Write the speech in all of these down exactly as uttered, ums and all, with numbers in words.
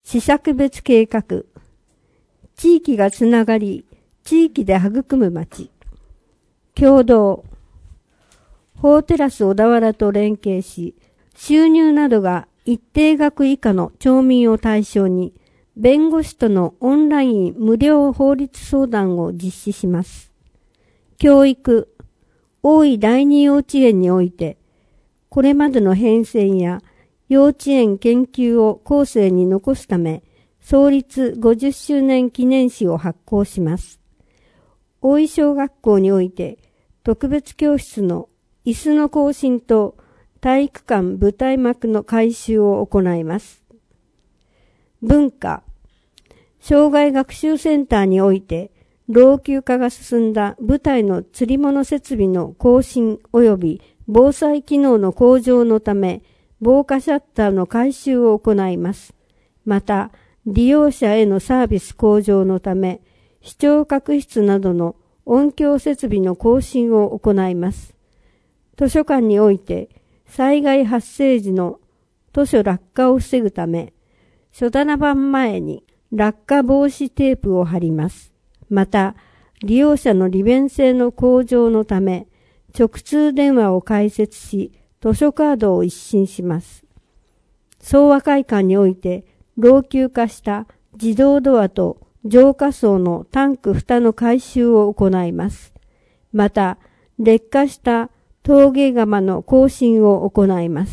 施策別計画。地域がつながり、地域で育む町。共同。法テラス小田原と連携し、収入などが一定額以下の町民を対象に、弁護士とのオンライン無料法律相談を実施します。教育。大井第二幼稚園において、これまでの変遷や幼稚園研究を後世に残すため、創立ごじゅっしゅうねん記念誌を発行します。大井小学校において、特別教室の椅子の更新と体育館舞台幕の改修を行います。文化。障害学習センターにおいて、老朽化が進んだ舞台の釣り物設備の更新及び防災機能の向上のため、防火シャッターの改修を行います。また、利用者へのサービス向上のため、視聴覚室などの音響設備の更新を行います。図書館において、災害発生時の図書落下を防ぐため、書棚版前に落下防止テープを貼ります。また、利用者の利便性の向上のため、直通電話を開設し、図書カードを一新します。総和会館において、老朽化した自動ドアと浄化槽のタンク蓋の改修を行います。また、劣化した陶芸窯の更新を行います。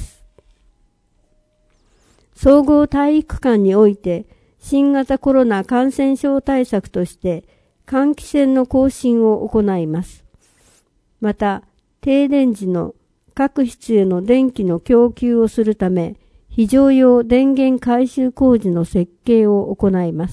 総合体育館において、新型コロナ感染症対策として、換気扇の更新を行います。また、停電時の各室への電気の供給をするため、非常用電源改修工事の設計を行います。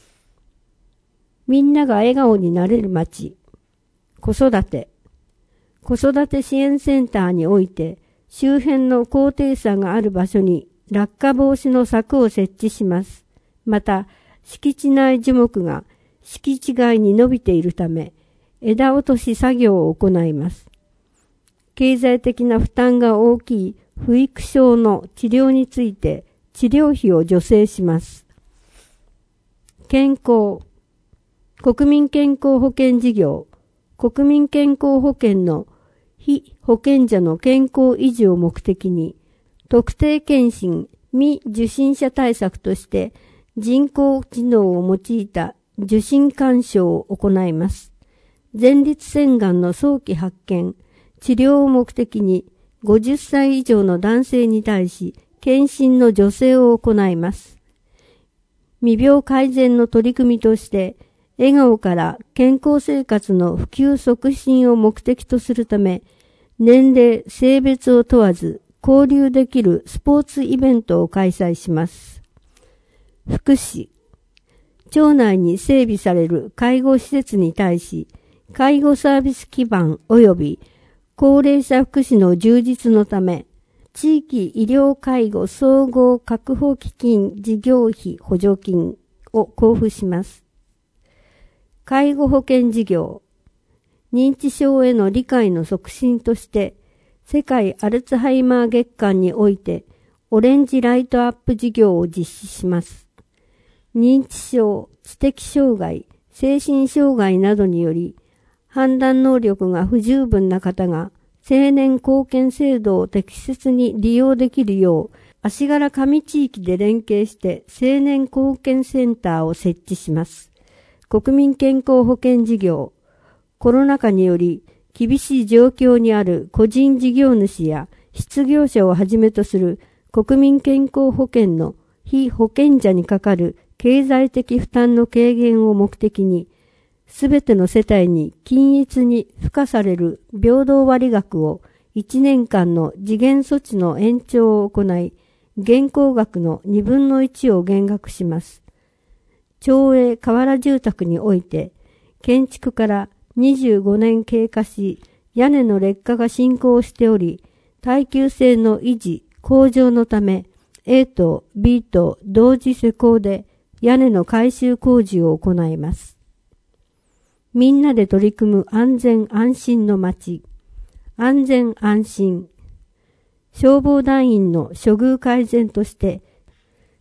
みんなが笑顔になれる街。子育て。子育て支援センターにおいて、周辺の高低差がある場所に落下防止の柵を設置します。また、敷地内樹木が敷地外に伸びているため、枝落とし作業を行います。経済的な負担が大きい不育症の治療について治療費を助成します。健康。国民健康保険事業。国民健康保険の被保険者の健康維持を目的に、特定健診未受診者対策として人工知能を用いた受診勧奨を行います。前立腺がんの早期発見、治療を目的にごじゅっさい以上の男性に対し検診の助成を行います。未病改善の取り組みとして笑顔から健康生活の普及促進を目的とするため、年齢、性別を問わず交流できるスポーツイベントを開催します。福祉。町内に整備される介護施設に対し、介護サービス基盤及び高齢者福祉の充実のため、地域医療介護総合確保基金事業費補助金を交付します。介護保険事業。認知症への理解の促進として、世界アルツハイマー月間において、オレンジライトアップ事業を実施します。認知症、知的障害、精神障害などにより、判断能力が不十分な方が青年貢献制度を適切に利用できるよう、足柄上地域で連携して青年貢献センターを設置します。国民健康保険事業。コロナ禍により厳しい状況にある個人事業主や失業者をはじめとする国民健康保険の被保険者にかかる経済的負担の軽減を目的に、すべての世帯に均一に付加される平等割額をいちねんかんの時限措置の延長を行い、現行額のにぶんのいちを減額します。町営河原住宅において、建築からにじゅうごねん経過し、屋根の劣化が進行しており、耐久性の維持、向上のため、A と B と同時施工で屋根の改修工事を行います。みんなで取り組む安全安心の街。安全安心。消防団員の処遇改善として、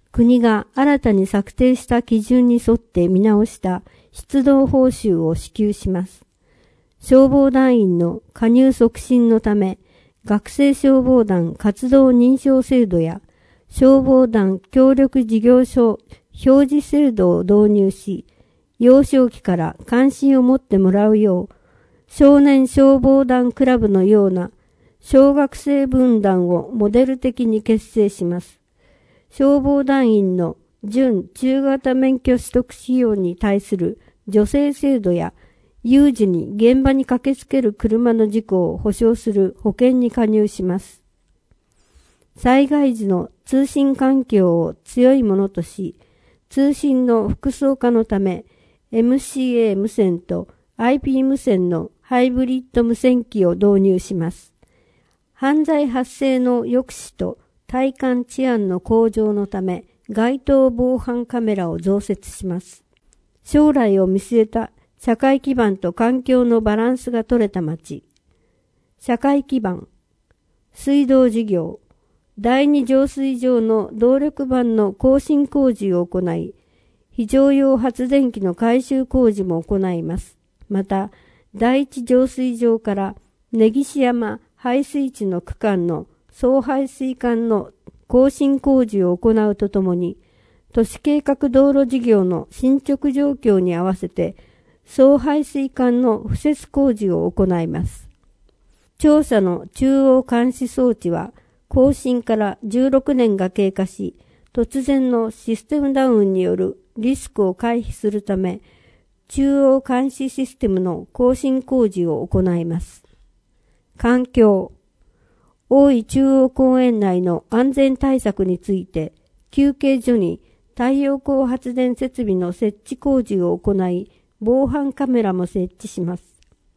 国が新たに策定した基準に沿って見直した出動報酬を支給します。消防団員の加入促進のため、学生消防団活動認証制度や消防団協力事業所表示制度を導入し、幼少期から関心を持ってもらうよう、少年消防団クラブのような小学生分団をモデル的に結成します。消防団員の準中型免許取得費用に対する助成制度や有事に現場に駆けつける車の事故を保障する保険に加入します。災害時の通信環境を強いものとし、通信の複層化のため エムシーエー 無線と アイピー 無線のハイブリッド無線機を導入します。犯罪発生の抑止と体感治安の向上のため街頭防犯カメラを増設します。将来を見据えた社会基盤と環境のバランスが取れた町。社会基盤、水道事業、第二浄水場の動力板の更新工事を行い、非常用発電機の改修工事も行います。また、第一浄水場から根岸山排水池の区間の送排水管の更新工事を行うとともに、都市計画道路事業の進捗状況に合わせて、送排水管の敷設工事を行います。庁舎の中央監視装置は、更新からじゅうろくねんが経過し、突然のシステムダウンによるリスクを回避するため、中央監視システムの更新工事を行います。環境。大井中央公園内の安全対策について、休憩所に太陽光発電設備の設置工事を行い、防犯カメラも設置します。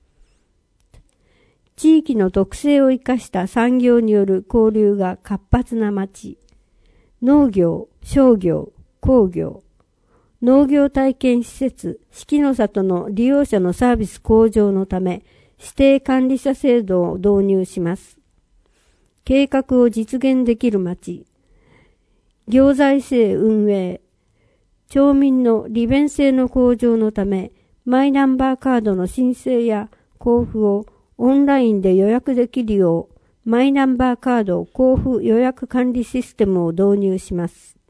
地域の特性を生かした産業による交流が活発な町。農業、商業、工業。農業体験施設、四季の里の利用者のサービス向上のため、指定管理者制度を導入します。計画を実現できる町。行財政運営。町民の利便性の向上のため、マイナンバーカードの申請や交付をオンラインで予約できるよう、マイナンバーカード交付予約管理システムを導入します。